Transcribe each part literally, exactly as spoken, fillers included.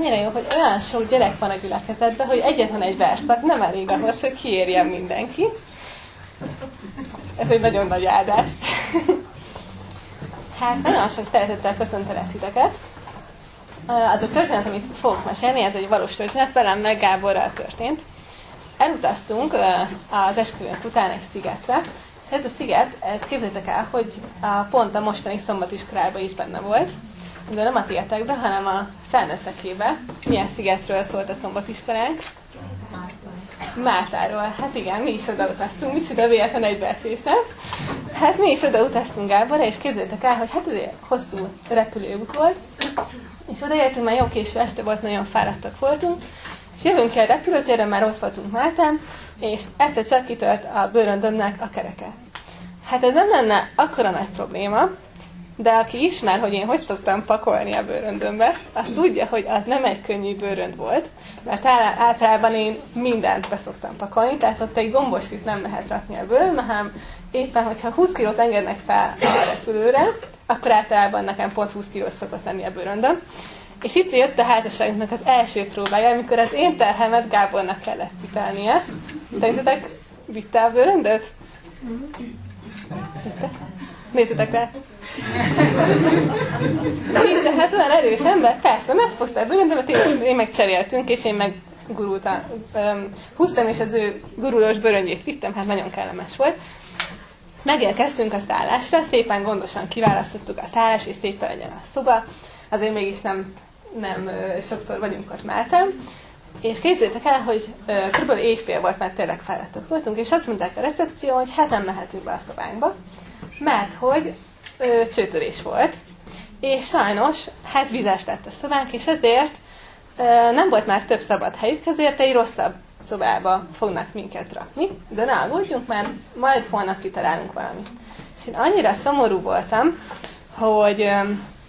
annyira jó, hogy olyan sok gyerek van a gyülekezetben, hogy egyetlen egy verszak nem elég ahhoz, hogy kiérjen mindenki. Ez egy nagyon nagy áldás. Hát nagyon sok szeretettel köszöntelek titeket. Az a történet, amit fogok mesélni, ez egy valós történet, velem meg Gáborral történt. Elutaztunk az esküvőnk után egy szigetre, és ez a sziget, ez képzeljétek el, hogy a, pont a mostani szombatiskolában is benne volt, de nem a tietekben, hanem a felnőttekébe. Milyen szigetről szólt a szombatiskolánk? Máltáról. Hát igen, mi is oda utaztunk, micsoda véletlen egybeesés, nem? Hát mi is oda utaztunk Gáborra, és képzeljétek el, hogy hát azért hosszú repülőút volt, és odaértünk, már jó késő este volt, nagyon fáradtak voltunk, és jövünk ki a repülőtérre, már ott voltunk Máltán, és egyszer csak kitört a bőröndömnek a kereke. Hát ez nem lenne akkora nagy probléma, de aki ismer, hogy én hogy szoktam pakolni a bőröndömbe, az tudja, hogy az nem egy könnyű bőrönd volt, mert általában én mindent beszoktam pakolni, tehát ott egy gombostit nem lehet rakni a bőröndbe, hanem éppen, hogyha húsz kilót engednek fel a repülőre, akkor általában nekem pont húsz kilós szokott lenni a bőröndöm. És itt jött a házasságunknak az első próbája, amikor az én terhemet Gábornak kellett cipelnie. Szerintetek vitte a bőröndöt? Vitte? Nézzetek rá! Vitte, hát olyan erős ember, persze, megfogta a bőröndömet, én, én meg cseréltünk, és én meg gurultam, um, húztam, és az ő gurulós bőröndjét vittem, hát nagyon kellemes volt. Megérkeztünk a szállásra, szépen gondosan kiválasztottuk a szállást, és szépen legyen a szoba. Azért mégis nem, nem sokszor vagyunk ott Máltán. És képzeljétek el, hogy kb. Éjfél volt, mert tényleg fáradtak voltunk, és azt mondták a recepció, hogy hát nem mehetünk be a szobánkba, mert hogy ö, csőtörés volt, és sajnos hát vizes lett a szobánk, és ezért ö, nem volt már több szabad helyük, ezért egy rosszabb szobába fognak minket rakni, de ne aggódjunk, mert majd holnap kitalálunk valamit. És én annyira szomorú voltam, hogy ö,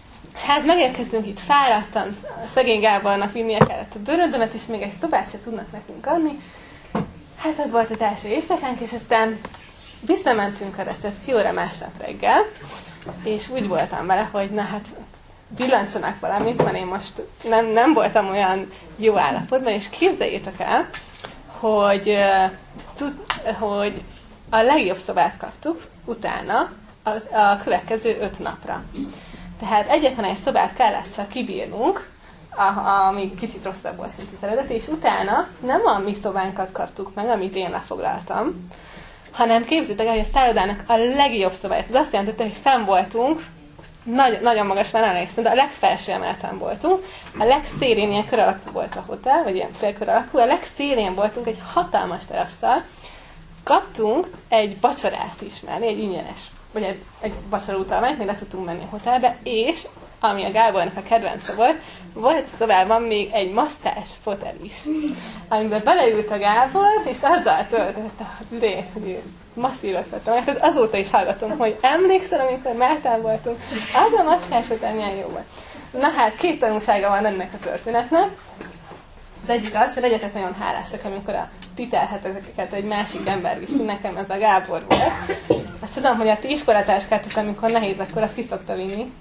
hát megérkeztünk itt fáradtan, a szegény Gábornak vinnie kellett a bőröndömet, és még egy szobát se tudnak nekünk adni. Hát az volt az első éjszakánk, és aztán visszamentünk a recepcióra másnap reggel, és úgy voltam vele, hogy na hát villancsanak valamit, mert én most nem, nem voltam olyan jó állapotban, és képzeljétek el, hogy, tud, hogy a legjobb szobát kaptuk utána a, a következő öt napra. Tehát egyetlen egy szobát kellett csak kibírnunk, ami kicsit rosszabb volt, mint az eredeti, és utána nem a mi szobánkat kaptuk meg, amit én lefoglaltam, hanem képzeljétek el, hogy a szállodának a legjobb szobáját. Ez azt jelenti, hogy fenn voltunk, nagy, nagyon magas már emlékszem, de a legfelső emeleten voltunk, a legszélén ilyen kör alakú volt a hotel, vagy ilyen félkör alakú, a legszélén voltunk egy hatalmas terasszal, kaptunk egy vacsorát is mellé, egy ingyenes, vagy egy, egy vacsorutalmányt, még le tudtunk menni a hotelbe, és ami a Gábornak a kedvence volt, volt szobában még egy masszázs fotel is, amiben beleült a Gábor, és azzal töltött az idejét, hogy masszíroztatom. És azóta is hallgatom, hogy emlékszel, amikor Máltán voltunk, az a masszázs fotel milyen jó volt. Na hát, két tanulsága van ennek a történetnek. Az egyik az, hogy legyetek nagyon hálásak, amikor a ti terheteket egy másik ember viszi, nekem ez a Gábor volt. Azt tudom, hogy a ti iskolatáskátok, amikor nehéz, akkor azt ki szokta vinni.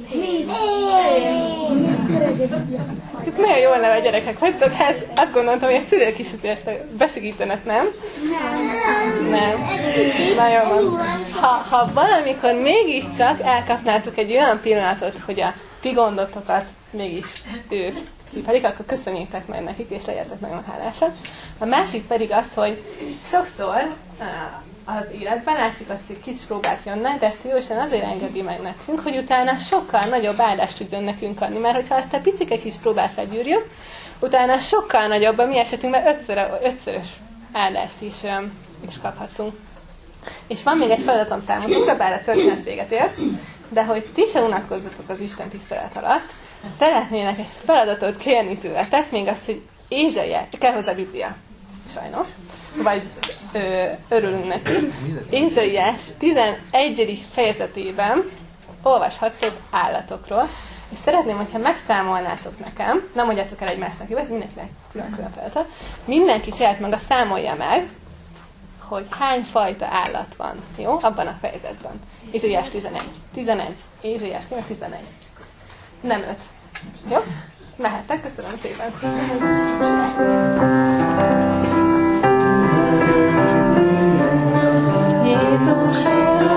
Ez nagyon jó neve a gyerekek vagytok, hát azt gondoltam, hogy a szülők is azért besegítenek, nem? Nem. Nem. Na jó van. Ha, ha valamikor mégiscsak elkapnátok egy olyan pillanatot, hogy a ti gondotokat mégis ők cipelik, akkor köszönjétek meg nekik, és legyetek nagyon hálásak. A másik pedig az, hogy sokszor az életben látjuk azt, hogy kis próbák jönnek, de ezt jósan azért engedi meg nekünk, hogy utána sokkal nagyobb áldást tudjon nekünk adni, mert hogyha ezt a picike kis próbát legyűrjük, utána sokkal nagyobb, a mi esetünkben ötször, ötszörös áldást is, is kaphatunk. És van még egy feladatom számotokra, bár a történet véget ért, de hogy ti se unatkozzatok az Isten tisztelet alatt, szeretnének egy feladatot kérni tőletek, még azt, hogy Ézsaiás, kell hozzá a Biblia, sajnos, vagy ö, örülünk neki. Ézsaiás tizenegyedik fejezetében olvashattok állatokról, és szeretném, hogyha megszámolnátok nekem, nem mondjátok el egymásnak, jó, ez mindenkinek külön-külön feladat, mindenki saját maga számolja meg, hogy hány fajta állat van, jó, abban a fejezetben. Ézsaiás tizenegy. tizenegy. Ézsaiás tizenegy. Nem öt. Jó? Mehettek, köszönöm szépen. Jézus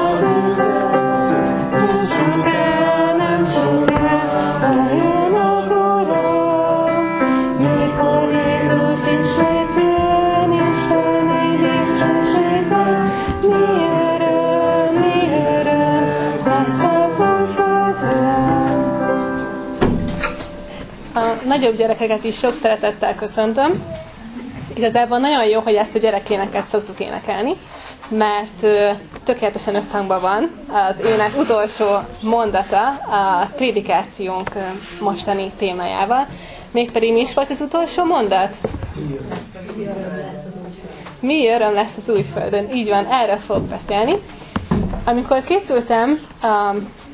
nagyobb gyerekeket is sok szeretettel köszöntöm. Igazából nagyon jó, hogy ezt a gyerekéneket szoktuk énekelni, mert tökéletesen összhangban van az ének utolsó mondata a prédikációnk mostani témájával. Mégpedig mi is volt az utolsó mondat? Mi öröm lesz az Újföldön. Így van, erről fogok beszélni. Amikor készültem a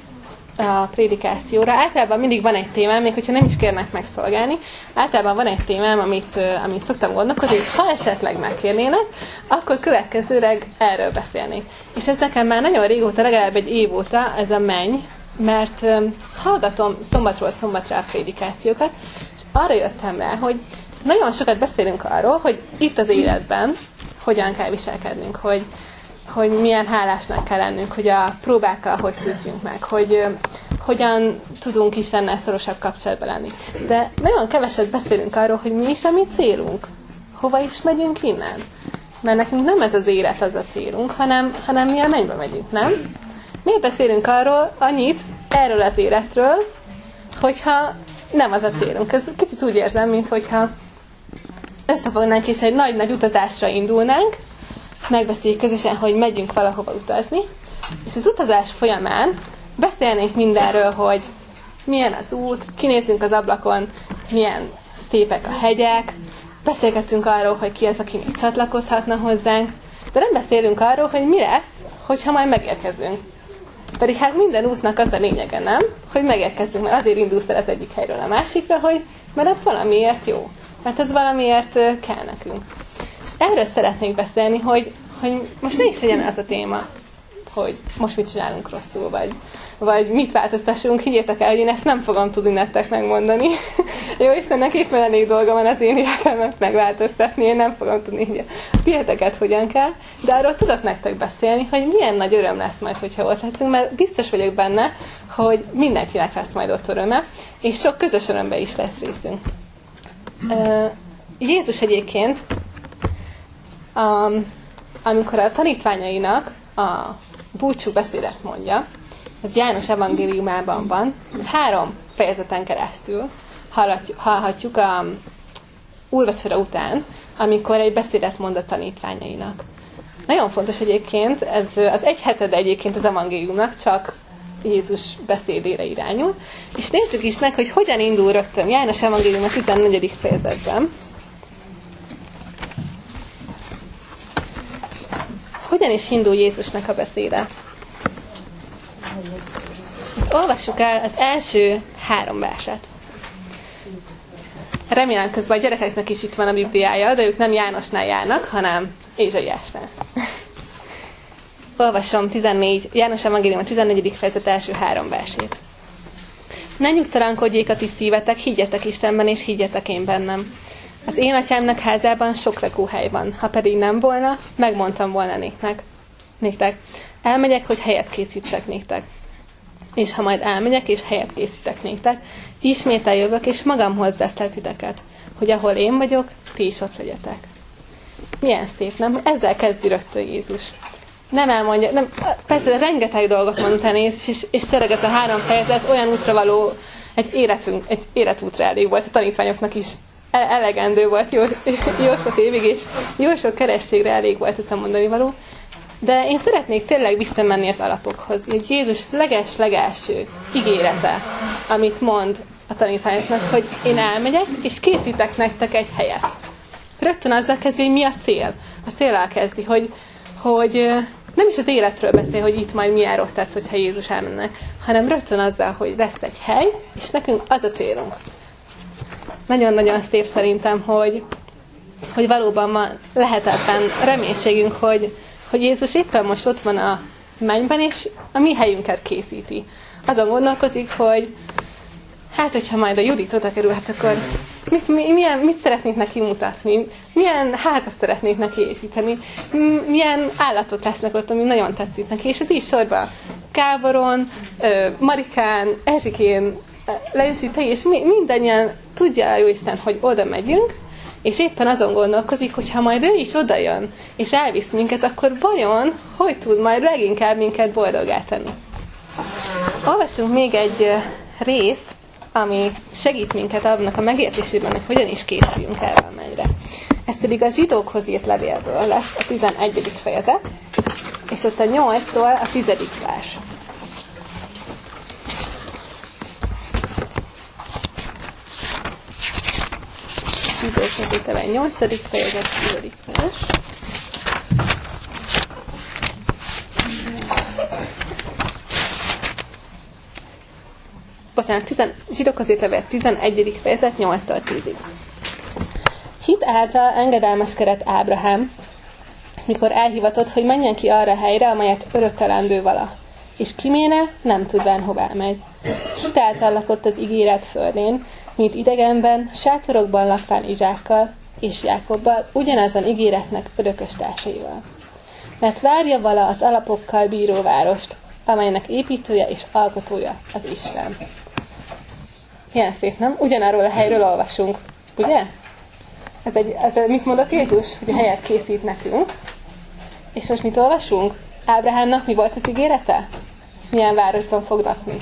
a prédikációra. Általában mindig van egy témám, még hogyha nem is kérnek megszolgálni. Általában van egy témám, amit, amit szoktam gondolkodni, hogy ha esetleg megkérnének, akkor következőleg erről beszélnék. És ez nekem már nagyon régóta, legalább egy év óta ez a menny, mert um, hallgatom szombatról szombatra a prédikációkat, és arra jöttem rá, hogy nagyon sokat beszélünk arról, hogy itt az életben hogyan kell viselkednünk, hogy hogy milyen hálásnak kell lennünk, hogy a próbákkal hogy küzdjünk meg, hogy uh, hogyan tudunk Istennel szorosabb kapcsolatban lenni. De nagyon keveset beszélünk arról, hogy mi is a mi célunk, hova is megyünk innen. Mert nekünk nem ez az élet az a célunk, hanem, hanem mi a mennybe megyünk, nem? Miért beszélünk arról annyit, erről az életről, hogyha nem az a célunk. Ez kicsit úgy érzem, mint hogyha összefognánk és egy nagy-nagy utazásra indulnánk, megbeszéljük közösen, hogy megyünk valahova utazni, és az utazás folyamán beszélnénk mindenről, hogy milyen az út, kinézzünk az ablakon, milyen szépek a hegyek, beszélgetünk arról, hogy ki az, aki még csatlakozhatna hozzánk, de nem beszélünk arról, hogy mi lesz, hogyha majd megérkezünk. Pedig hát minden útnak az a lényege, nem? Hogy megérkezzünk, mert azért indulsz el az egyik helyről a másikra, hogy mert ez valamiért jó. Mert ez valamiért kell nekünk. És erről szeretnék beszélni, hogy, hogy most ne is legyen az a téma, hogy most mit csinálunk rosszul, vagy, vagy mit változtassunk. Higgyétek el, hogy én ezt nem fogom tudni nektek megmondani. Jó Istennek éppen elég dolga van az én életemet megváltoztatni, én nem fogom tudni, hogy a tiéteket hogyan kell, de arról tudok nektek beszélni, hogy milyen nagy öröm lesz majd, hogyha ott leszünk, mert biztos vagyok benne, hogy mindenkinek lesz majd ott öröme, és sok közös örömbe is lesz részünk. Uh, Jézus egyébként, um, amikor a tanítványainak a búcsú beszédet mondja, ez János evangéliumában van, három fejezeten keresztül hallhatjuk a úrvacsora után, amikor egy beszédet mond a tanítványainak. Nagyon fontos egyébként, ez az egy hetede egyébként az evangéliumnak csak Jézus beszédére irányul, és nézzük is meg, hogy hogyan indul rögtön János evangélium a tizennegyedik fejezetben. Hogyan is indul Jézusnak a beszéde? Olvassuk el az első három verset. Remélem közben a gyerekeknek is itt van a Bibliája, de ők nem Jánosnál járnak, hanem Ézsaiásnál. Olvasom tizennégy, János evangélium a tizennegyedik fejezet első három versét. Ne nyugtalankodjék a ti szívetek, higgyetek Istenben, és higgyetek én bennem. Az én atyámnak házában sok lakóhely van, ha pedig nem volna, megmondtam volna néktek. néktek. Elmegyek, hogy helyet készítsek néktek. És ha majd elmegyek, és helyet készítek néktek, ismét eljövök, és magamhoz veszlek titeket, hogy ahol én vagyok, ti is ott legyetek. Milyen szép, nem? Ezzel kezdi rögtön Jézus. Nem elmondja, nem, persze rengeteg dolgot mondta Jézus, és, és szeretett a három fejezet, olyan útra való, egy, életünk, egy életútra elég volt, a tanítványoknak is elegendő volt jó, jó sok évig, és jó sok kerességre elég volt ezt a mondani való. De én szeretnék tényleg visszamenni az alapokhoz. Így Jézus leges-legelső ígérete, amit mond a tanítványoknak, hogy én elmegyek, és készítek nektek egy helyet. Rögtön azzal kezdi, hogy mi a cél. A céllal kezdi, hogy, hogy nem is az életről beszél, hogy itt majd milyen rossz lesz, hogyha Jézus elmenne, hanem rögtön azzal, hogy lesz egy hely, és nekünk az a célunk. Nagyon-nagyon szép szerintem, hogy, hogy valóban van lehetetlen reménységünk, hogy, hogy Jézus éppen most ott van a mennyben, és a mi helyünket készíti. Azon gondolkozik, hogy hát, hogyha majd a Judit oda kerül, hát akkor mit, mi, milyen, mit szeretnék neki mutatni? Milyen hátat szeretnék neki építeni? Milyen állatot lesznek ott, ami nagyon tetszik neki? És ez így sorban Gáboron, Marikán, Erzsikén, Lencsi, te és mindannyian tudja a Jóisten, hogy oda megyünk, és éppen azon gondolkozik, hogy ha majd ő is oda jön, és elvisz minket, akkor vajon hogy tud majd leginkább minket boldoggá tenni? Olvassunk még egy részt, ami segít minket annak a megértésében, hogy hogyan is készüljünk erre a mennyre. Ez pedig a zsidókhoz írt levélből lesz a tizenegyedik fejezet, és ott a nyolctól a tizedik vers. Zsidókhoz írt levél nyolcadik fejezet, tizedik vers. Bocsánat, tizen, zsidókhoz írt levél tizenegyedik fejezet, nyolctól tízig. Hit által engedelmeskedett Ábrahám, mikor elhivatott, hogy menjen ki arra a helyre, amelyet örökkelendő vala, és kiméne, nem tudván hová megy. Hit által lakott az ígéret földén, mint idegenben, sátorokban lakván Izsákkal és Jákobbal, ugyanazon ígéretnek örökös társaival. Mert várja vala az alapokkal bíró várost, amelynek építője és alkotója az Isten. Ilyen szép, nem? Ugyanarról a helyről olvasunk, ugye? Ez egy, ez mit mond a Jézus? Hogy a helyet készít nekünk. És most mit olvasunk? Ábrahámnak mi volt az ígérete? Milyen városban fog lakni?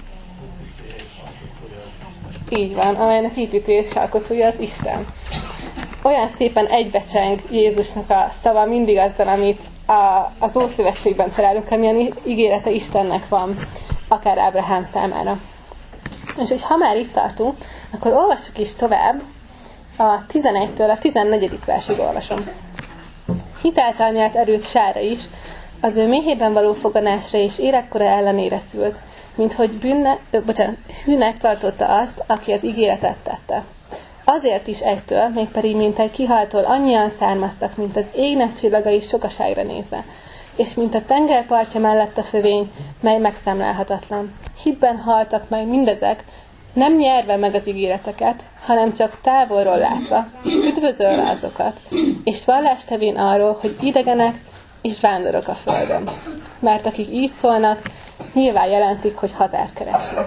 Így van, amelynek építője és alkotója az Isten. Olyan szépen egybecseng Jézusnak a szava mindig azzal, amit a, az Ószövetségben találunk, amilyen ígérete Istennek van, akár Ábrahám számára. És hogy ha már itt tartunk, akkor olvassuk is tovább, a tizenegytől a tizennegyedik versig olvasom. Hit által nyert erőt Sára is, az ő méhében való foganásra és életkora ellenére szült, mint hogy bűnne, ö, bocsánat, hűnek tartotta azt, aki az ígéretet tette. Azért is egytől, mégpedig mint egy kihaltól annyian származtak, mint az égnek csillagai sokaságra nézve, és mint a tengerpartja mellett a fövény, mely megszámlálhatatlan. Hitben haltak meg mindezek, nem nyerve meg az ígéreteket, hanem csak távolról látva, és üdvözölve azokat, és vallást tevén arról, hogy idegenek és vándorok a földön. Mert akik így szólnak, nyilván jelentik, hogy hazát keresnek.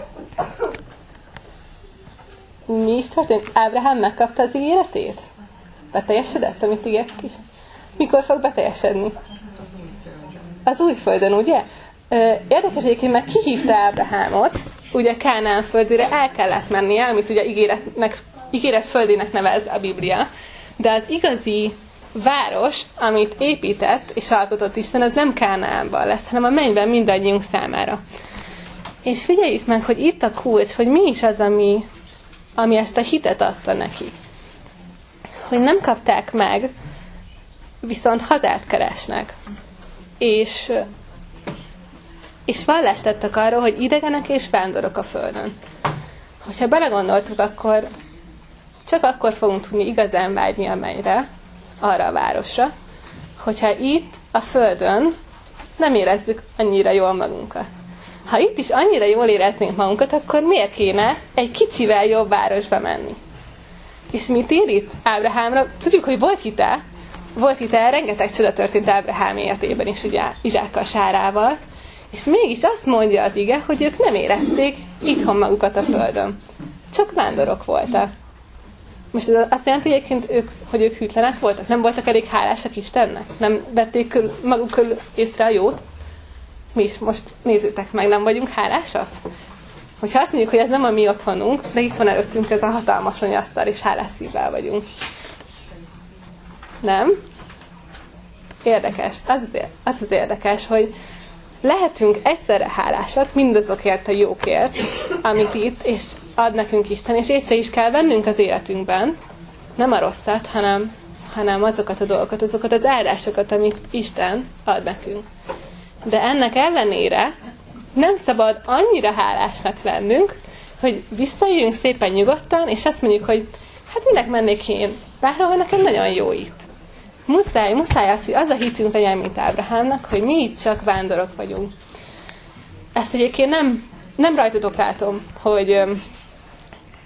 Mi is történt? Ábrahám megkapta az ígéretét? Beteljesedett, amit ígért is? Mikor fog beteljesedni? Az új földön, ugye? Érdekes egyébként, mert kihívta Ábrahámot, ugye Kánaán földére el kellett mennie, amit ugye ígéretnek, ígéret földének nevez a Biblia, de az igazi város, amit épített és alkotott Isten, az nem Kánaánban lesz, hanem a mennyben mindannyiunk számára. És figyeljük meg, hogy itt a kulcs, hogy mi is az, ami, ami ezt a hitet adta neki. Hogy nem kapták meg, viszont hazát keresnek. És, és vallást tettek arról, hogy idegenek és vándorok a földön. Hogyha belegondoltuk, akkor csak akkor fogunk tudni igazán vágyni a mennyre, arra a városra, hogyha itt a földön nem érezzük annyira jól magunkat. Ha itt is annyira jól éreznénk magunkat, akkor miért kéne egy kicsivel jobb városba menni? És mit ír itt Ábrahámra? Tudjuk, hogy volt hite, volt hite, rengeteg csoda történt Ábrahám életében is, ugye Izsákkal, Sárával, és mégis azt mondja az ige, hogy ők nem érezték itthon magukat a földön. Csak vándorok voltak. Most ez azt jelenti egyébként, ők, hogy ők hűtlenek voltak? Nem voltak elég hálásak Istennek? Nem vették körül, maguk körül észre a jót? Mi is most nézzétek meg, nem vagyunk hálásak? Hogyha azt mondjuk, hogy ez nem a mi otthonunk, de itt van előttünk ez a hatalmas asztal, és hálás szívvel vagyunk. Nem? Érdekes. Az az, az az érdekes, hogy lehetünk egyszerre hálásak mindazokért a jókért, amit itt, és ad nekünk Isten, és észre is kell vennünk az életünkben, nem a rosszat, hanem, hanem azokat a dolgokat, azokat az áldásokat, amit Isten ad nekünk. De ennek ellenére nem szabad annyira hálásnak lennünk, hogy visszajöjjünk szépen nyugodtan, és azt mondjuk, hogy hát minek mennék én, bárhol nekem nagyon jó itt. Muszáj, muszáj az, hogy az a hitünk legyen, mint Ábrahámnak, hogy mi itt csak vándorok vagyunk. Ezt egyébként nem, nem rajtatok látom, hogy,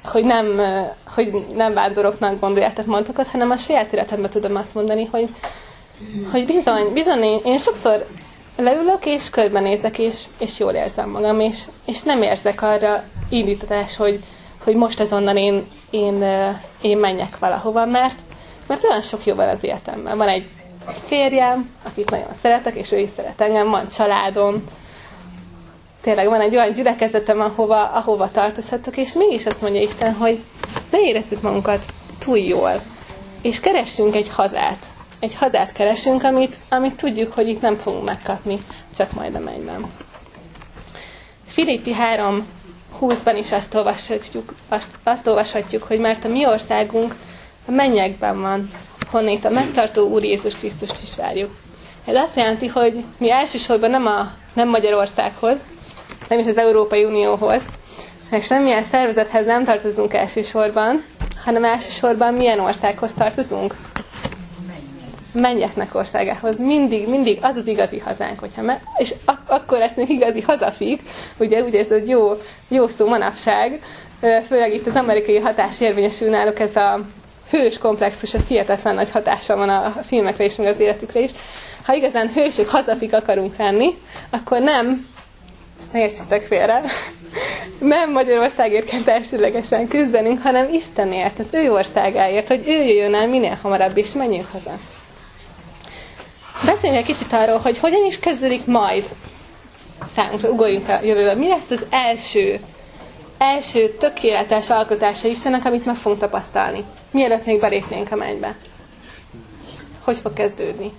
hogy nem, hogy nem vándoroknak gondoljátok mondokat, hanem a saját életemben tudom azt mondani, hogy, hogy bizony, bizony én, én sokszor leülök, és körbenézek, és, és jól érzem magam, és, és nem érzek arra indítatás, hogy, hogy most azonnal én, én, én menjek valahova, mert, mert olyan sok jó van az életemben. Van egy férjem, akit nagyon szeretek, és ő is szeret engem, van családom, tényleg van egy olyan gyülekezetem, ahova, ahova tartozhatok, és mégis azt mondja Isten, hogy ne érezzük magunkat túl jól, és keressünk egy hazát. Egy hazát keresünk, amit, amit tudjuk, hogy itt nem fogunk megkapni, csak majd a mennyben. Filippi három húszban is azt olvashatjuk, azt, azt olvashatjuk, hogy mert a mi országunk a mennyekben van, honnét a megtartó Úr Jézus Krisztust is várjuk. Ez azt jelenti, hogy mi elsősorban nem, a, nem Magyarországhoz, nem is az Európai Unióhoz, meg semmilyen szervezethez nem tartozunk elsősorban, hanem elsősorban milyen országhoz tartozunk? Mennyeknek országához. Mindig, mindig az az igazi hazánk, hogyha me- és ak- akkor leszünk igazi hazafik, ugye, ugye ez egy jó, jó szó manapság, főleg itt az amerikai hatás érvényesül náluk, ez a hős komplexus, ez hihetetlen nagy hatása van a filmekre és meg az életükre is. Ha igazán hősök, hazafik akarunk lenni, akkor nem, ne értsetek félre, nem Magyarországért kell elsőlegesen küzdenünk, hanem Istenért, az ő országáért, hogy ő jöjjön el minél hamarabb, és menjünk haza. Beszéljünk egy kicsit arról, hogy hogyan is kezdődik majd számunkra, ugorjunk a jövőbe. Mi lesz az első, első tökéletes alkotása Istennek, amit meg fogunk tapasztalni? Mielőtt még belépnénk a mennybe. Hogy fog kezdődni?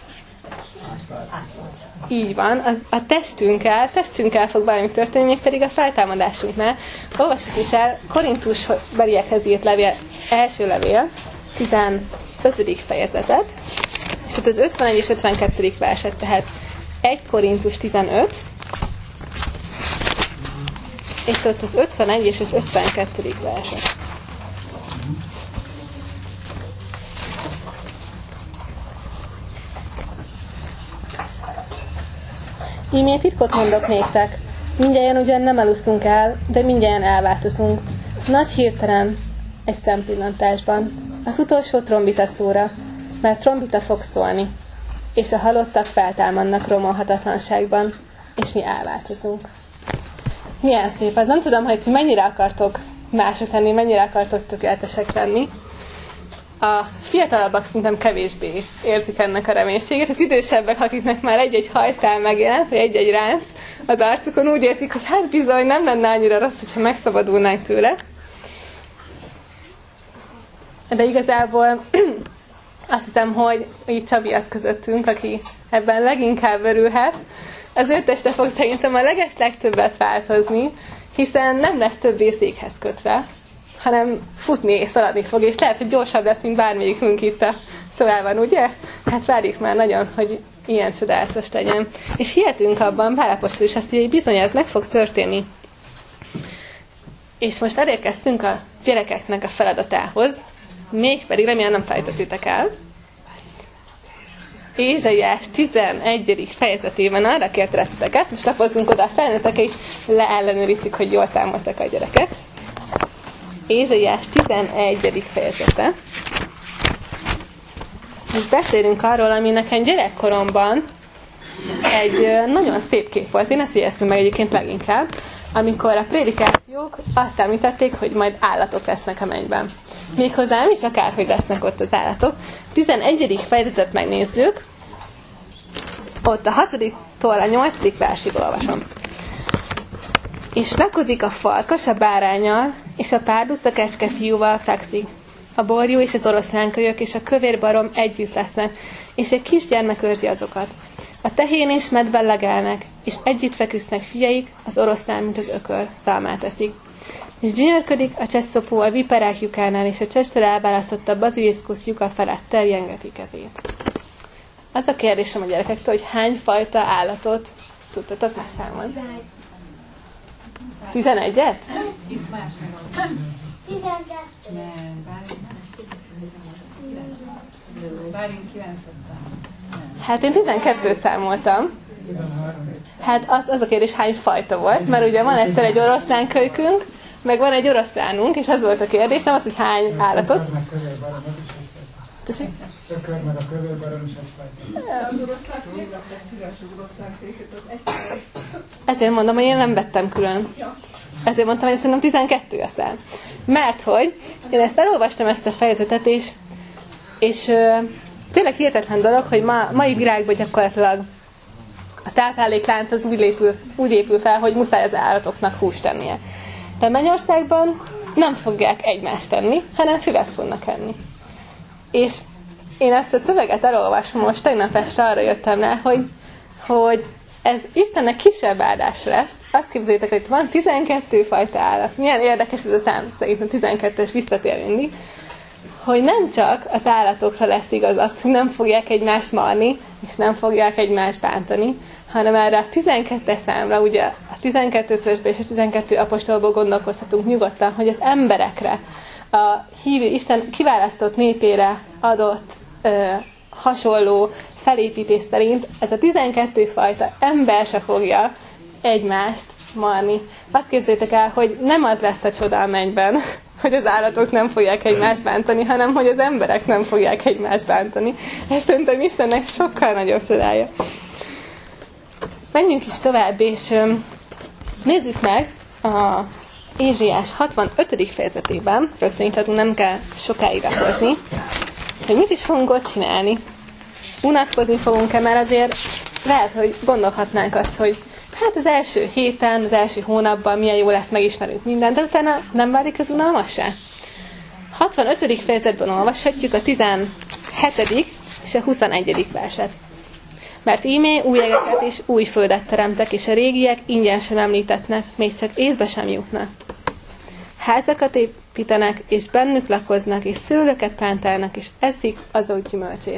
Így van, az, a testünkkel, testünkkel fog valami történni, még pedig a feltámadásunknál. Olvassuk is el Korintus beliekhez írt levél, első levél, tizenötödik fejezetet, és ott az ötvenegy és ötvenkettedik verset, tehát egy Korintus tizenöt, és ott az ötvenegy és az ötvenkettedik verset. Ímé titkot mondok néktek, mindjárt ugyan nem eluszunk el, de mindjárt elváltozunk. Nagy hirtelen, egy szempillantásban, az utolsó trombita szóra, mert trombita fog szólni, és a halottak feltámadnak romolhatatlanságban, és mi elváltozunk. Milyen szép az. Nem tudom, hogy ti mennyire akartok mások lenni, mennyire akartok tökéletesek lenni. A fiatalabbak szerintem kevésbé érzik ennek a reménységet. Az idősebbek, akiknek már egy-egy hajszál megjelent, vagy egy-egy ránc az arcukon, úgy érzik, hogy hát bizony nem lenne annyira rossz, hogyha megszabadulnánk tőle. De igazából azt hiszem, hogy így Csabi az közöttünk, aki ebben leginkább örülhet, az ő teste fog szerintem a legeslegtöbbet változni, hiszen nem lesz többé székhez kötve, hanem futni és szaladni fog, és lehet, hogy gyorsabb lesz, mint bármelyikünk itt a szobában, ugye? Hát várjuk már nagyon, hogy ilyen csodálatos legyen. És hihetünk abban, Pál apostol is azt, hogy bizony ez meg fog történni. És most elérkeztünk a gyerekeknek a feladatához, mégpedig remélem nem fejtettétek el. Ézsaiás tizenegyedik fejezetében arra kértelek titeket, most lapozzunk oda a felnőttek, és leellenőrizzük, hogy jól számoltak a gyerekek. Ézsaiás tizenegyedik fejezete. És beszélünk arról, ami nekem gyerekkoromban egy nagyon szép kép volt. Én ezt éreztem meg egyébként leginkább, amikor a prédikációk azt említették, hogy majd állatok lesznek a mennyben. Méghozzá nem is akárhogy lesznek ott az állatok. tizenegyedik fejezetet megnézzük, ott a hatodiktól a nyolcadik versig olvasom. És lakozik a farkas a báránnyal, és a párduc a kecskefiúval fekszik. A borjú és az oroszlánkölyök és a kövér barom együtt lesznek, és egy kisgyermek őrzi azokat. A tehén és medve legelnek, és együtt feküsznek fiaik, az oroszlán, mint az ökör, szalmát eszik. És gyönyörködik a cseszszopó a viperák lyukánál, és a csestől elválasztott a baziliszkusz lyuka felett terjengeti kezét. Az a kérdésem a gyerekektől, hogy hány fajta állatot tudtatok megszámolni? Tizenegyet? Itt más Tizenkettő. Várjunk kilencet számolni. Hát én tizenkettőt számoltam. Hát az, az a kérdés, hány fajta volt, mert ugye van egyszer egy oroszlánkölykünk, meg van egy oroszlánunk, és az volt a kérdés, nem az, hogy hány állatot. Köszönöm. Ökör meg a kövér-baron is egy fajta. Az oroszlán nézzetek, piros oroszlán féket, az egy. Ezért mondom, hogy én nem vettem külön. Ezért mondtam, hogy szerintem tizenkettő a szám. Mert hogy én ezt elolvastam, ezt a fejezetet, és, és ö, tényleg hihetetlen dolog, hogy ma, mai világban gyakorlatilag a tápláléklánc az úgy épül, úgy épül fel, hogy muszáj az állatoknak húst tennie. De Mennyországban nem fogják egymást tenni, hanem füvet fognak enni. És én ezt a szöveget elolvasom, most tegnap este arra jöttem rá, hogy, hogy ez Istennek kisebb áldás lesz. Azt képzeljétek, hogy van tizenkettő fajta állat. Milyen érdekes ez a szám, szerintem tizenkettes visszatér mindig. Hogy nem csak az állatokra lesz igaz az, hogy nem fogják egymást marni, és nem fogják egymást bántani, hanem erre a tizenkettes számra, ugye a tizenkettő törzsbe és a tizenkettő apostolból gondolkozhatunk nyugodtan, hogy az emberekre, a hívő Isten kiválasztott népére adott ö, hasonló felépítés szerint ez a tizenkettő fajta ember se fogja egymást marni. Azt képzeljétek el, hogy nem az lesz a csoda a mennyben, hogy az állatok nem fogják egymást bántani, hanem hogy az emberek nem fogják egymást bántani. Ez szerintem Istennek sokkal nagyobb csodája. Menjünk is tovább, és öm, nézzük meg a Ézsaiás hatvanötödik fejezetében, rögtöníthatunk, nem kell sokáig rakozni, hogy mit is fogunk ott csinálni. Unatkozni fogunk-e, mert azért lehet, hogy gondolhatnánk azt, hogy hát az első héten, az első hónapban milyen jó lesz, megismerünk mindent, de utána nem válik az unalmassá. hatvanötödik fejezetben olvashatjuk a tizenhetedik és a huszonegyedik verset. Mert ímé új egeket és új földet teremtek, és a régiek ingyen sem említetnek, még csak észbe sem jutnak. Házakat építenek, és bennük lakoznak, és szőlőket plántálnak, és eszik azok gyümölcsét.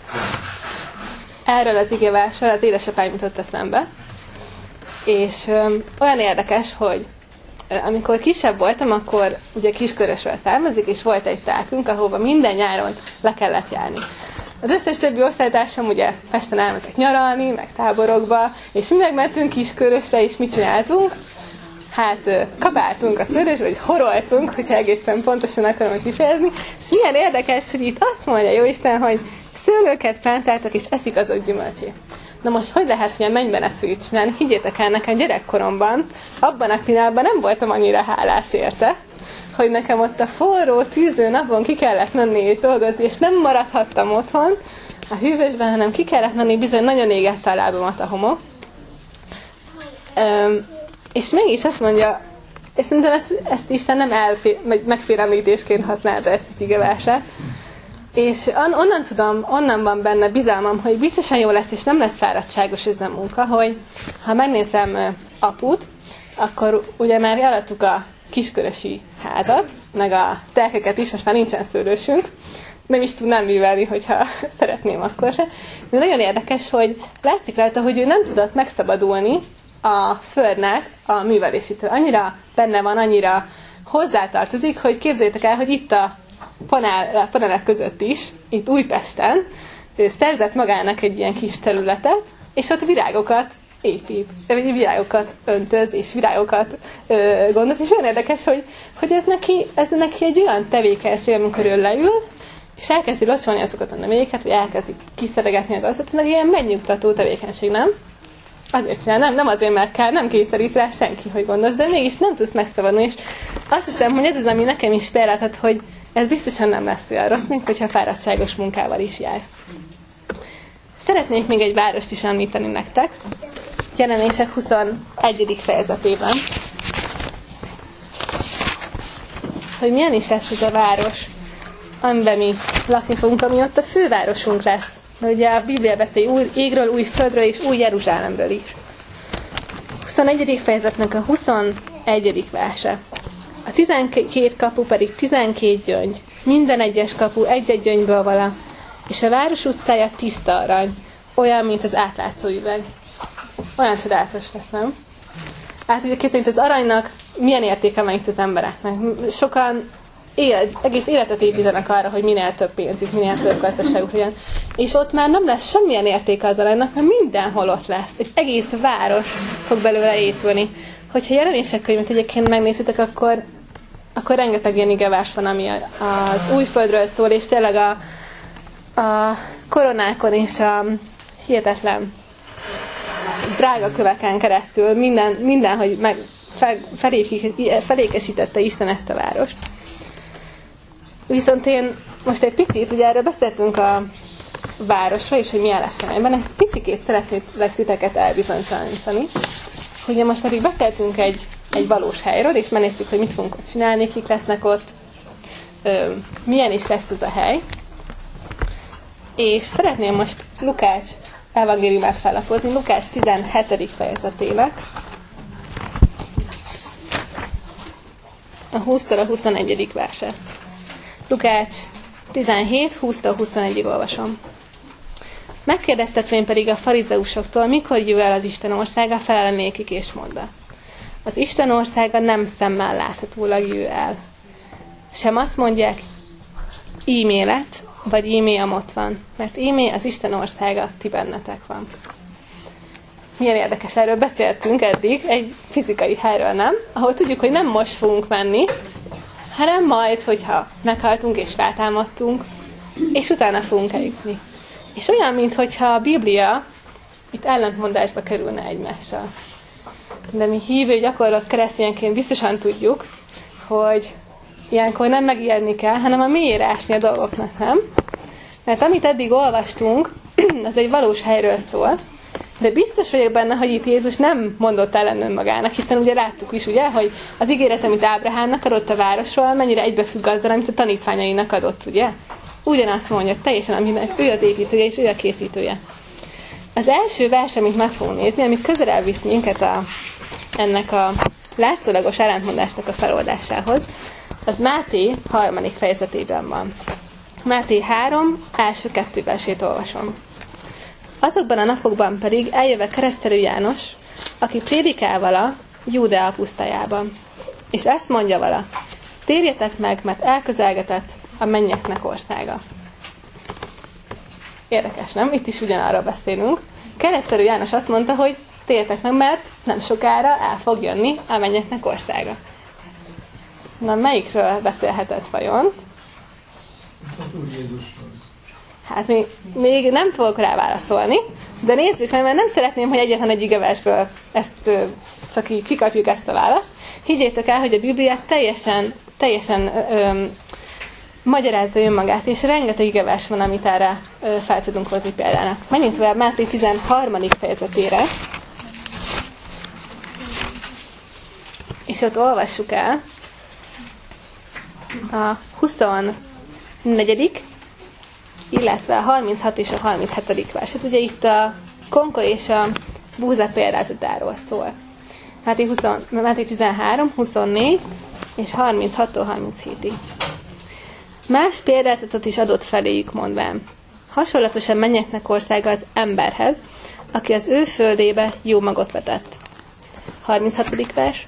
Erről az igeversről az édesapám jutott eszembe, és ö, olyan érdekes, hogy ö, amikor kisebb voltam, akkor ugye Kiskörösről származik, és volt egy tákunk, ahova minden nyáron le kellett járni. Az összes többi osztálytársam ugye Pesten elmentek nyaralni, meg táborokba, és mi megmentünk Kiskörösre, és mit csináltunk? Hát kabáltunk a szőrösbe, vagy horoltunk, hogyha egészen pontosan akarom kifejezni, és milyen érdekes, hogy itt azt mondja Jóisten, hogy szőlőket plántáltak, és eszik azok gyümölcsét. Na most, hogy lehet, hogy a mennyben ezt fogjuk csinálni? Higgyétek el, nekem gyerekkoromban, abban a pillanatban nem voltam annyira hálás érte, hogy nekem ott a forró, tűző napon ki kellett menni és dolgozni, és nem maradhattam otthon a hűvösben, hanem ki kellett menni, bizony nagyon égette a lábamat a homok. Üm, és mégis azt mondja, és szerintem ezt, ezt Isten nem elfé- megfélemlítésként használta ezt az igeversét, és on, onnan tudom, onnan van benne bizalmam, hogy biztosan jó lesz, és nem lesz fáradtságos ez a munka, hogy ha megnézem Aput, akkor ugye már jártuk a kiskörösi házat, meg a telkeket is, most már nincsen szőlősünk, nem is tudnám művelni, hogyha szeretném akkor se. De nagyon érdekes, hogy látszik rajta, hogy ő nem tudott megszabadulni a földnek a művelésítől. Annyira benne van, annyira hozzátartozik, hogy képzeljétek el, hogy itt a panel, a panelek között is, itt Újpesten, ő szerzett magának egy ilyen kis területet, és ott virágokat épít, virágokat öntöz, és virágokat ö, gondol, és olyan érdekes, hogy, hogy ez, neki, ez neki egy olyan tevékenység, amikor ő leül, és elkezdi locsolni azokat a növényeket, vagy elkezdi kiszeregetni a gazdát, meg ilyen megnyugtató tevékenység, nem? Azért csinál, nem, nem azért, mert kell, nem kényszerít rá senki, hogy gondolsz, de mégis nem tudsz megszabadulni, és azt hiszem, hogy ez az, ami nekem is példát, hogy ez biztosan nem lesz olyan rossz, mint hogyha fáradtságos munkával is jár. Szeretnék még egy várost is említeni nektek, Jelenések huszonegyedik fejezetében, hogy milyen is lesz ez a város, amiben mi lakni fogunk, ami ott a fővárosunk lesz. Mert ugye a Biblia beszél új égről, új földről és új Jeruzsálemről is. huszonegyedik fejezetnek a huszonegyedik verse. A tizenkét kapu pedig tizenkét gyöngy. Minden egyes kapu egy-egy gyöngyből vala. És a város utcája tiszta arany, olyan, mint az átlátszó üveg. Olyan csodálatos lesz, nem? Hát ugye képzeljük, az aranynak milyen értéke van itt az embereknek. Sokan élet, egész életet építenek arra, hogy minél több pénzük, minél több gazdaságuk legyen. És ott már nem lesz semmilyen értéke az aranynak, mert mindenhol ott lesz. Egy egész város fog belőle épülni. Hogyha Jelenések könyvet egyébként megnézitek, akkor, akkor rengeteg ilyen igevers van, ami az új földről szól, és tényleg a, a koronákon és a hihetetlen drága köveken keresztül minden, minden hogy meg fel, felékesítette Isten ezt a várost. Viszont én most egy picit, ugye erről beszéltünk a városra, és hogy milyen lesz személyben, egy picikét szeretnék titeket elbizonytalanítani, hogy most eddig beszéltünk egy, egy valós helyről, és megnéztük, hogy mit fogunk ott csinálni, kik lesznek ott, ö, milyen is lesz ez a hely. És szeretném most Lukács evangéliumát fellapozni, Lukács tizenhetedik fejezetének a húsztól a huszonegyedik verset. Lukács tizenhét, húsztól huszonegyig olvasom. Megkérdeztetvén pedig a farizeusoktól, mikor jön el az Isten országa, felel nékik és mondta: az Isten országa nem szemmel láthatólag jön el. Sem azt mondják, ímé lett, vagy ímé amott van, mert ímé az Isten országa ti bennetek van. Milyen érdekes, erről beszéltünk eddig, egy fizikai helyről, nem? Ahol tudjuk, hogy nem most fogunk menni, hanem majd, hogyha meghaltunk és feltámadtunk, és utána fogunk eljutni. És olyan, mintha a Biblia itt ellentmondásba kerülne egymással. De mi hívő, gyakorlott keresztényenként biztosan tudjuk, hogy ilyenkor nem megijedni kell, hanem a mélyére ásni a dolgoknak, nem? Mert amit eddig olvastunk, az egy valós helyről szól, de biztos vagyok benne, hogy itt Jézus nem mondott ellen önmagának, hiszen ugye láttuk is, ugye, hogy az ígéret, amit Ábrahámnak adott a városról, mennyire egybefügg azzal, amit a tanítványainak adott, ugye? Ugyanazt mondja, teljesen, aminek ő az építője és ő a készítője. Az első vers, amit meg fogunk nézni, amit közelebb visz minket a, ennek a látszólagos ellentmondásnak a feloldásához, az Máté harmadik fejezetében van. Máté három, első kettő versét olvasom. Azokban a napokban pedig eljöve Keresztelő János, aki prédikál vala Júdea pusztájában. És ezt mondja vala: térjetek meg, mert elközelgetett a mennyeknek országa. Érdekes, nem? Itt is ugyanarról beszélünk. Keresztelő János azt mondta, hogy térjetek meg, mert nem sokára el fog jönni a mennyeknek országa. Na, melyikről beszélhetett vajon? Az Úr Jézusról. Hát még, még nem fogok rá válaszolni, de nézzük meg, mert nem szeretném, hogy egyetlen egy igeversből ezt ö, csak így kikapjuk ezt a választ. Higgyétek el, hogy a Bibliát teljesen, teljesen ö, ö, magyarázza önmagát, és rengeteg igevers van, amit erre ö, fel tudunk hozni példának. Menjünk tovább Máté tizenharmadik fejezetére, és ott olvassuk el a huszonnegyedik illetve a harminchat és a harminchetedik verset. Ugye itt a konka és a búza példázatáról szól. Máté tizenhárom, huszonnégy és harminchattól harminchetig. Más példázatot is adott feléjük, mondván: hasonlatosan mennyeknek országa az emberhez, aki az ő földébe jó magot vetett. harminchatodik vers.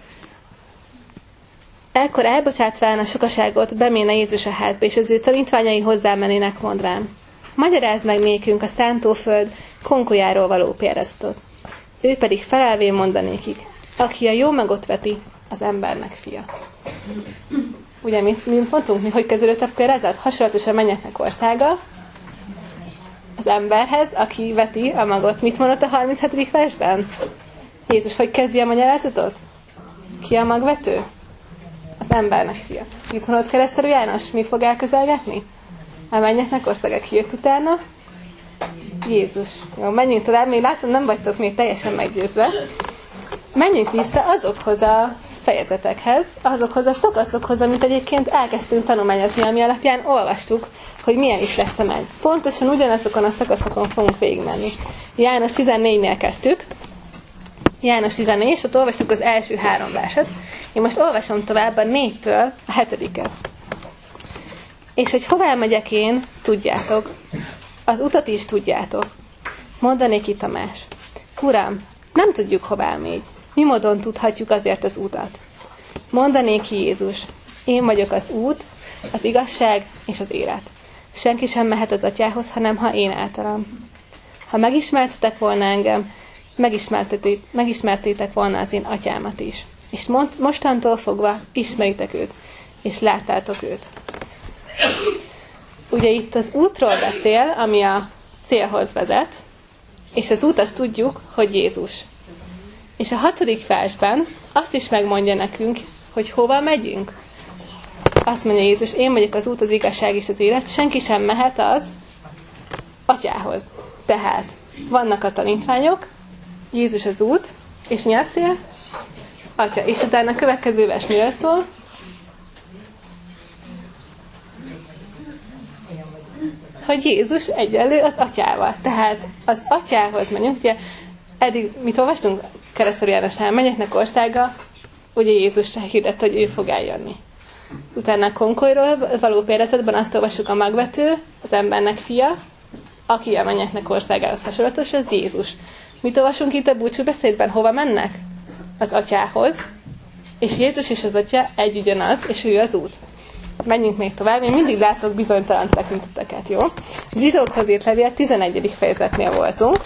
Ekkor elbocsátván a sokaságot, beméne Jézus a házba, és az ő tanítványai hozzámenének, mondván: magyarázd meg nékünk a szántóföld konkolyáról való példázatot. Ő pedig felelvén mondanékik: aki a jó magot veti, az embernek fia. Ugye, mint, mint mondtunk, mi hogy kezdődött a példázat? Hasonlatosan mennyeknek országa az emberhez, aki veti a magot. Mit mondott a harminchetedik versben? Jézus hogy kezdi a magyarázatot? Ki a magvető? Az embernek fia. Mit mondott Keresztelő János? Mi fog elközelgetni? A mennyeknek országa, ki jött utána? Jézus. Jó, menjünk tovább, még látom, nem vagytok még teljesen meggyőzve. Menjünk vissza azokhoz a fejezetekhez, azokhoz a szakaszokhoz, amit egyébként elkezdtünk tanulmányozni, ami alapján olvastuk, hogy milyen is lesz a menny. Pontosan ugyanazokon a szakaszokon fogunk végigmenni. János tizennégynél kezdtük. János tizennégy, és ott olvastuk az első három verset. Én most olvasom tovább a négytől a hetediket. És hogy hová megyek én, tudjátok. Az utat is tudjátok. Mondanék ki Tamás: Uram, nem tudjuk, hová megy. Mi módon tudhatjuk azért az utat? Mondanék ki Jézus: én vagyok az út, az igazság és az élet. Senki sem mehet az atyához, hanem ha én általam. Ha megismertetek volna engem, megismertétek volna az én atyámat is. És mostantól fogva ismeritek őt, és láttátok őt. Ugye itt az útról beszél, ami a célhoz vezet, és az út azt tudjuk, hogy Jézus. És a hatodik versben azt is megmondja nekünk, hogy hova megyünk. Azt mondja Jézus, én vagyok az út, az igazság és az élet, senki sem mehet az atyához. Tehát vannak a tanítványok, Jézus az út, és mi a cél? Atya. És utána a következő vers miről szól? Hogy Jézus egyenlő az atyával. Tehát az atyához menjünk. Ugye eddig mit olvastunk? Keresztelő Jánosnál, mennyeknek országa, ugye Jézus hirdette, hogy ő fog eljönni. Utána a konkolyról való példázatban azt olvassuk, a magvető, az embernek fia, aki a mennyeknek országához hasonlatos, az Jézus. Mit olvasunk itt a búcsúbeszédben? Hova mennek? Az atyához. És Jézus és az atya egy ugyanaz, és ő az út. Menjünk még tovább, én mindig látok bizonytalan tekinteteket, jó? Zsidókhoz írt levél tizenegyedik fejezetnél voltunk.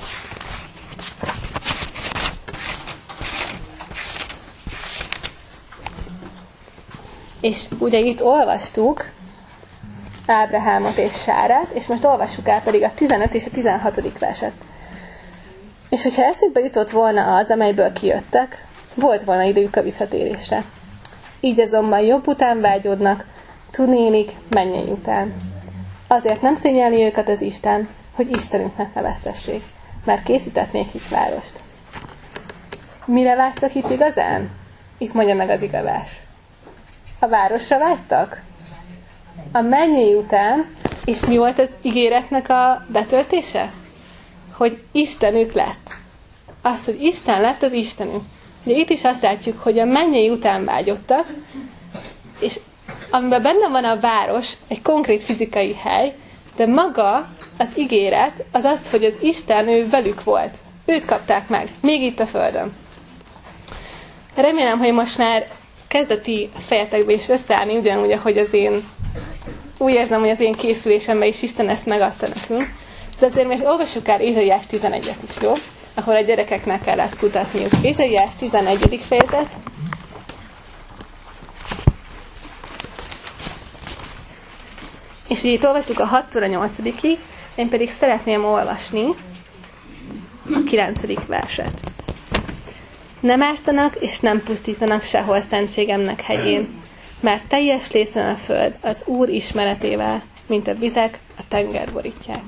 És ugye itt olvastuk Ábrahámot és Sárát, és most olvassuk el pedig a tizenöt és a tizenhatodik verset. És hogyha eszükbe jutott volna az, amelyből kijöttek, volt volna idejük a visszatérésre. Így azonban jobb után vágyódnak, tudnélik mennyei után. Azért nem szégyelni őket az Isten, hogy Istenünknek neveztessék, mert készített nékik várost. Mire vágytak itt igazán? Itt mondja meg az igazás. A városra vágytak? A mennyei után, és mi volt az ígéretnek a betöltése? Hogy Istenük lett. Az, hogy Isten lett az Istenünk. Ugye itt is azt látjuk, hogy a mennyei után vágyottak, és amiben benne van a város, egy konkrét fizikai hely, de maga az ígéret az az, hogy az Isten ő velük volt. Őt kapták meg, még itt a földön. Remélem, hogy most már kezdeti fejetekbe is összeállni, ugyanúgy, ahogy az én, úgy érzem, hogy az én készülésemben is Isten ezt megadta nekünk. De azért még olvassuk el Ézsaiás tizenegyet is, jó? Ahol a gyerekeknek kellett kutatniuk. Ézsaiás tizenegyedik fejezet. És ugye itt olvastuk a hattól a nyolcadikig, én pedig szeretném olvasni a kilencedik verset. Nem ártanak és nem pusztítanak sehol szentségemnek hegyén, mert teljes lészen a föld az Úr ismeretével, mint a vizek a tenger borítják.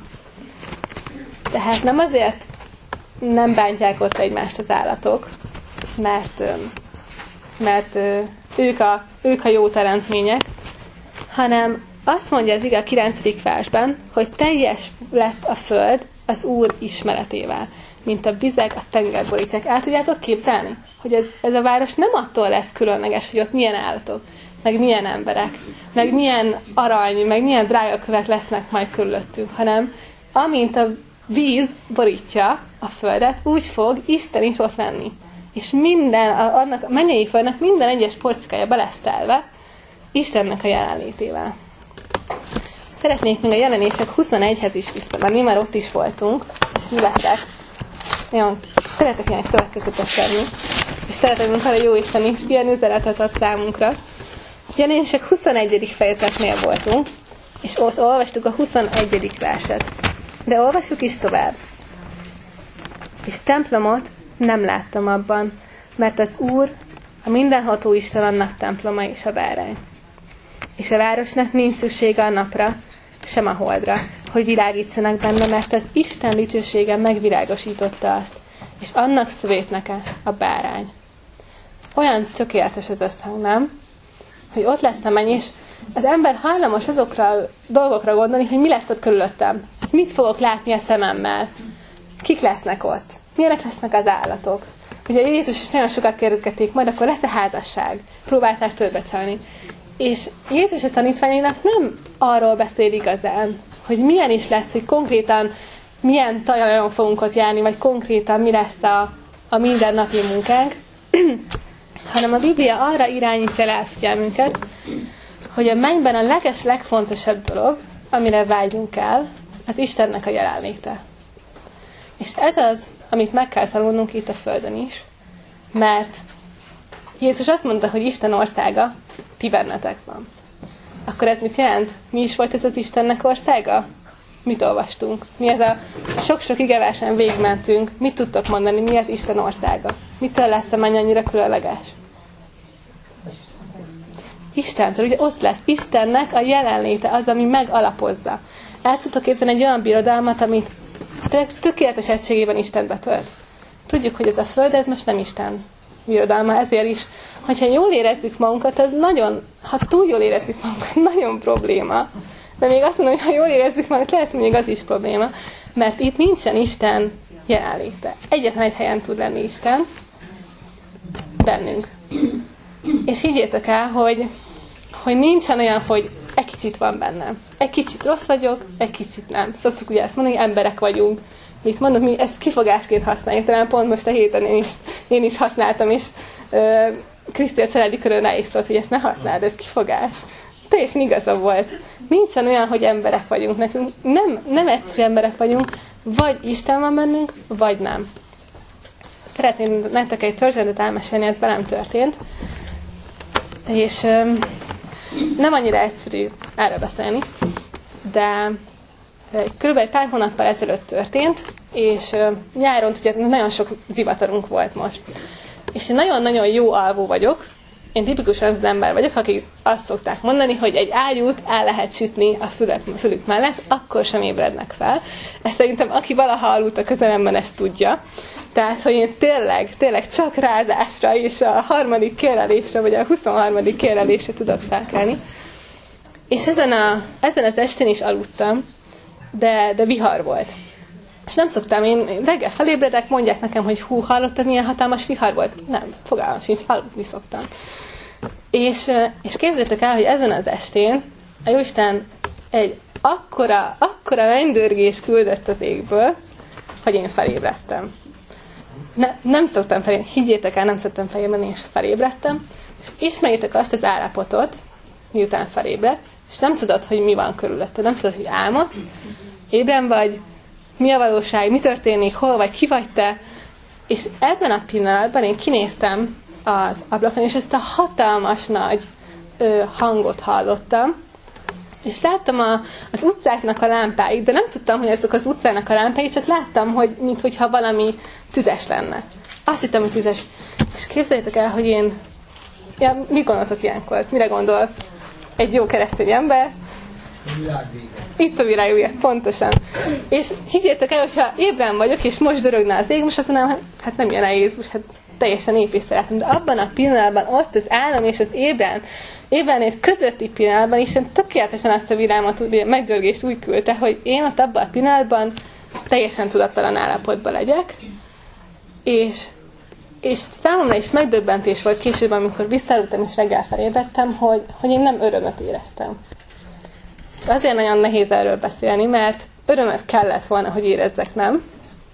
Tehát nem azért nem bántják ott egymást az állatok, mert, mert ők, a, ők a jó teremtmények, hanem azt mondja az ige a kilencedik versben, hogy teljes lett a föld az Úr ismeretével, mint a vizek a tenger borítják. El tudjátok képzelni, hogy ez, ez a város nem attól lesz különleges, hogy ott milyen állatok, meg milyen emberek, meg milyen arany, meg milyen drágakövek lesznek majd körülöttünk, hanem amint a víz borítja a földet, úgy fog Isten is ott lenni. És minden, a, annak a mennyei földnek minden egyes porcikája be lesz telve Istennek a jelenlétével. Szeretnék még a jelenések huszonegyhez is visszamenni, mert ott is voltunk, és mi lettek. Nagyon szeretek ilyen következetes lenni, és szeretek, hogy jó Isten is ilyen üzenetet ad számunkra. Jelenések huszonegyedik fejezetnél voltunk, és ott olvastuk a huszonegyedik verset. De olvassuk is tovább. És templomot nem láttam abban, mert az Úr, a mindenható Isten annak temploma és a bárány. És a városnak nincs szüksége a napra, sem a holdra, hogy világítsanak benne, mert az Isten dicsősége megvilágosította azt, és annak szövétneke a bárány. Olyan tökéletes az összhang, nem? Hogy ott lesz a menny, és az ember hajlamos azokra a dolgokra gondolni, hogy mi lesz ott körülöttem. Mit fogok látni a szememmel? Kik lesznek ott? Milyenek lesznek az állatok? Ugye Jézus is nagyon sokat kérdezgették, majd akkor lesz a házasság. Próbálták törbecsölni. És Jézus a tanítványainak nem arról beszél igazán, hogy milyen is lesz, hogy konkrétan milyen talajon fogunk ott járni, vagy konkrétan mi lesz a, a mindennapi munkánk, hanem a Biblia arra irányítja el figyelmünket, hogy a mennyben a leges, legfontosabb dolog, amire vágyunk el, az Istennek a jelenléte. És ez az, amit meg kell tanulnunk itt a Földön is. Mert Jézus azt mondta, hogy Isten országa ti bennetek van. Akkor ez mit jelent? Mi is volt ez az Istennek országa? Mit olvastunk? Mi ez a sok-sok igeversen végigmentünk. Mit tudtok mondani? Mi az Isten országa? Mitől lesz a menny annyira különleges? Istentől, ugye ott lesz. Istennek a jelenléte az, ami megalapozza. El tudtok képzelni egy olyan birodalmat, amit tökéletes egységében Isten betölt. Tudjuk, hogy ez a Föld, ez most nem Isten birodalma, ezért is, hogyha jól érezzük magunkat, az nagyon, ha túl jól érezzük magunkat, nagyon probléma. De még azt mondom, hogy ha jól érezzük magunkat, lehet, hogy még az is probléma, mert itt nincsen Isten jelenléte. Egyetlen egy helyen tud lenni Isten, bennünk. És higgyétek el, hogy, hogy nincsen olyan, hogy egy kicsit van bennem. Egy kicsit rossz vagyok, egy kicsit nem. Szoktuk ugye ezt mondani, hogy emberek vagyunk. Mit mondok, mi ezt kifogásként használjuk. Talán pont most a héten én is, én is használtam, és uh, Kriszti a családi körön rá is szólt, hogy ezt ne használd, ez kifogás. Teljesen igaza volt. Nincsen olyan, hogy emberek vagyunk nekünk. Nem, nem egyszerű emberek vagyunk, vagy Isten van bennünk, vagy nem. Szeretném nektek egy történetet elmesélni, ez velem történt. És um, nem annyira egyszerű erről beszélni, de körülbelül pár hónappal ezelőtt történt, és uh, nyáron ugye nagyon sok zivatarunk volt most. És én nagyon-nagyon jó alvó vagyok. Én tipikusan az ember vagyok, akik azt szokták mondani, hogy egy ágyút el lehet sütni a fülük, fülük mellett, akkor sem ébrednek fel. Ezt szerintem aki valaha aludt a közelemben, ezt tudja. Tehát, hogy én tényleg, tényleg csak rázásra és a harmadik kérlelésre, vagy a huszonharmadik kérlelésre tudok felkelni. És ezen, a, ezen az estén is aludtam, de, de vihar volt. És nem szoktam, én reggel felébredek, mondják nekem, hogy hú, hallottad, milyen hatalmas vihar volt? Nem, fogalmam sincs, aludni szoktam. És, és képzeljétek el, hogy ezen az estén a Jóisten egy akkora, akkora mennydörgés küldött az égből, hogy én felébredtem. Ne, nem szoktam felébredni, higgyétek el, nem szoktam felébredni, és felébredtem. És ismerjétek azt az állapotot, miután felébredsz, és nem tudod, hogy mi van körülötted, nem tudod, hogy álmodsz, ébren vagy, mi a valóság, mi történik, hol vagy, ki vagy te. És ebben a pillanatban én kinéztem az ablakon, és ezt a hatalmas nagy ö, hangot hallottam, és láttam a, az utcáknak a lámpáit, de nem tudtam, hogy azok az utcának a lámpái, csak láttam, hogy minthogyha valami tüzes lenne. Azt hittem, hogy tüzes. És képzeljétek el, hogy én... Ja, mit gondoltok ilyenkor? Mire gondol egy jó keresztény ember? Itt a világ vége, pontosan. És higgyétek el, hogyha ébren vagyok, és most dörögne az ég, most azt mondom, hát nem jön el Jézus, hát teljesen épiszteletem. De abban a pillanatban, ott az állam és az ébren, ébrenét közötti pillanatban Isten tökéletesen azt a világot, megdörgést úgy küldte, hogy én ott abban a pillanatban teljesen tudattalan állapotban legyek, és, és számomra is megdöbbentés volt később, amikor visszaludtam és reggel felébredtem, hogy, hogy én nem örömöt éreztem. Azért nagyon nehéz erről beszélni, mert örömöt kellett volna, hogy érezzek, nem?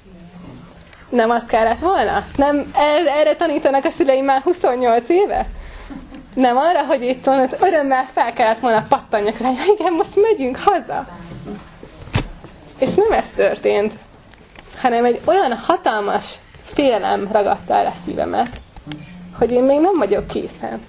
Nem azt kellett volna? Nem erre tanítanak a szüleim már huszonnyolc éve? Nem arra, hogy itt van, örömmel fel kellett volna pattanjak rá, hogy igen, most megyünk haza. És nem ez történt, hanem egy olyan hatalmas félelem ragadta el a szívemet, hogy én még nem vagyok készen.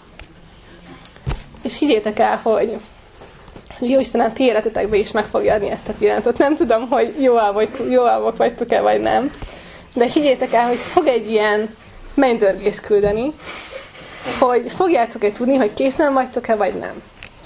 És higgyétek el, hogy jó Istenem, ti életetekbe is meg fogja adni ezt a pillanatot. Nem tudom, hogy jó alvok vagytok-e, vagy nem. De higgyétek el, hogy fog egy ilyen mennydörgést küldeni, hogy fogjátok-e tudni, hogy készen vagytok-e, vagy nem.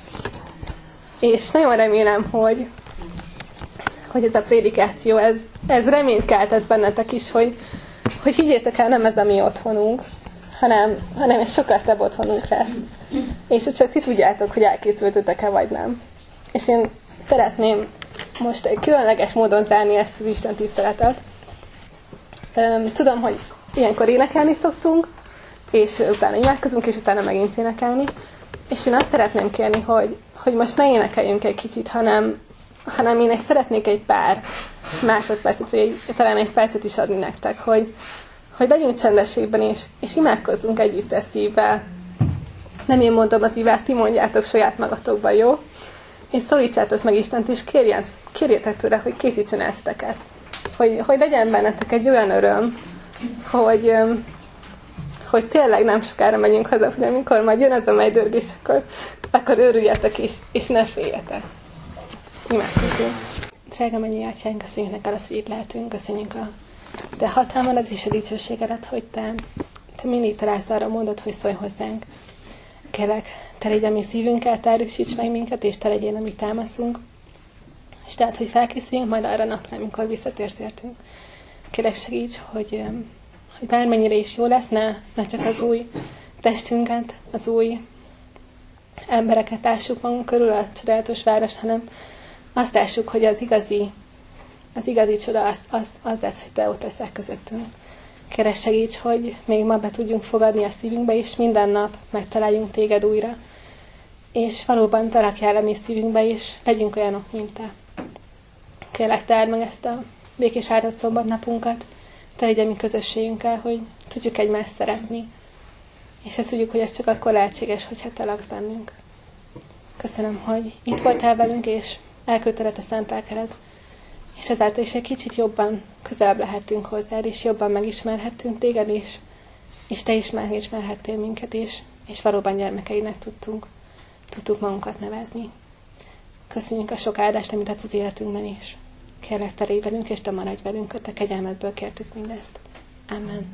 És nagyon remélem, hogy, hogy ez a prédikáció, ez, ez reményt keltett bennetek is, hogy, hogy higgyétek el, nem ez a mi otthonunk, hanem, hanem ez sokkal szebb otthonunk lesz. És hogy csak ti tudjátok, hogy elkészültetek-e, vagy nem. És én szeretném most egy különleges módon zárni ezt az Isten tiszteletet. Tudom, hogy ilyenkor énekelni szoktunk, és utána imádkozunk, és utána megint énekelni. És én azt szeretném kérni, hogy, hogy most ne énekeljünk egy kicsit, hanem, hanem én egy szeretnék egy pár másodpercet, vagy egy, talán egy percet is adni nektek, hogy, hogy legyünk csendességben, és, és imádkozzunk együttes szívvel. Nem én mondom az ívát, ti mondjátok saját magatokban, jó? És szólítsátok meg Istent, és kérjen, kérjétek tőle, hogy készítsen ezt teket. hogy, hogy legyen bennetek egy olyan öröm, hogy, hogy tényleg nem sokára megyünk haza, hogy amikor majd jön az a melydörgés, akkor, akkor örüljetek és, és ne féljetek. Imádkozunk. Drága mennyi Atyánk, köszönjük neked azt, hogy itt lehetünk, köszönjük a te hatalmadat és a dicsőségedet, hogy te, te mindig találsz arra mondod, hogy szólj hozzánk. Kérlek, te légy a mi szívünkkel, te erősíts meg minket, és te legyél a mi támaszunk. És tehát, hogy felkészüljünk majd arra napra, amikor visszatérsz értünk. Kérlek, segíts, hogy, hogy bármennyire is jó lesz, ne, ne csak az új testünket, az új embereket ássuk magunk körül, a csodálatos várost, hanem azt ássuk, hogy az igazi, az igazi csoda az, az, az lesz, hogy te ott leszel közöttünk. Kérlek, segíts, hogy még ma be tudjunk fogadni a szívünkbe, és minden nap megtaláljunk téged újra. És valóban te rakjál a mi szívünkbe, és legyünk olyanok, mint te. Kérlek, te áld meg ezt a békés áldott szombatnapunkat, te legyen mi közösségünkkel, hogy tudjuk egymást szeretni. És ezt tudjuk, hogy ez csak akkor lehetséges, hogyha te laksz bennünk. Köszönöm, hogy itt voltál velünk, és elküldted a szent lelkedet, és ezáltal is egy kicsit jobban közelebb lehetünk hozzád, és jobban megismerhettünk téged is, és te is megismerhettél minket is, és valóban gyermekeinek tudtunk, tudtuk magunkat nevezni. Köszönjük a sok áldást, amit adsz az életünkben is. Kérlek, te légy velünk, és te maradj velünk, a te kegyelmedből kértük mindezt. Amen.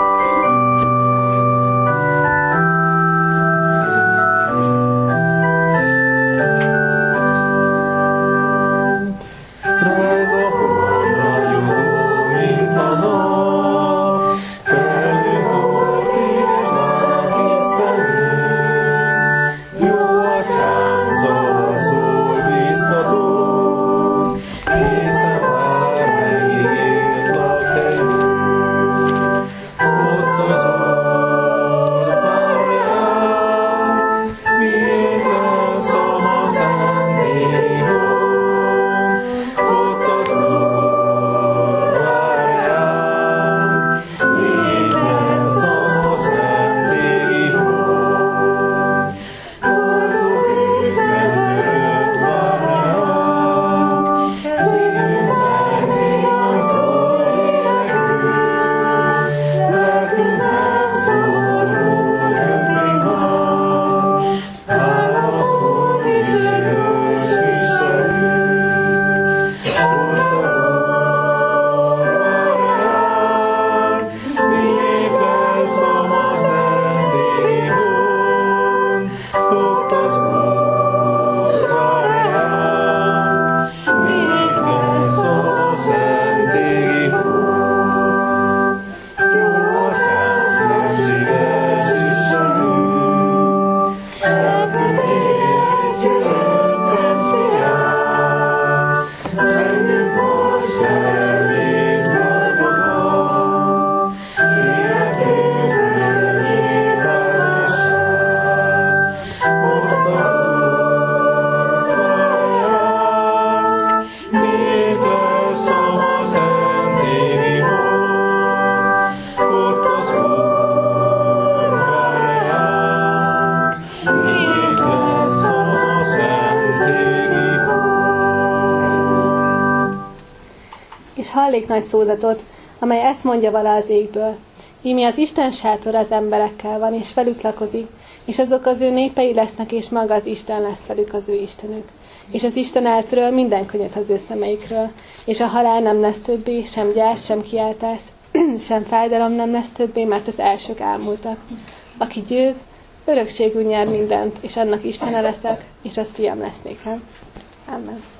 Hallék nagy szózatot, amely ezt mondja vala az égből. Íme az Isten sátor az emberekkel van, és velük lakozik, és azok az ő népei lesznek, és maga az Isten lesz velük az ő Istenük. És az Isten eltöröl minden könnyet az ő szemeikről, és a halál nem lesz többé, sem gyász, sem kiáltás, sem fájdalom nem lesz többé, mert az elsők elmúltak. Aki győz, örökségül nyer mindent, és annak Istene leszek, és az fiam lesz nékem. Amen.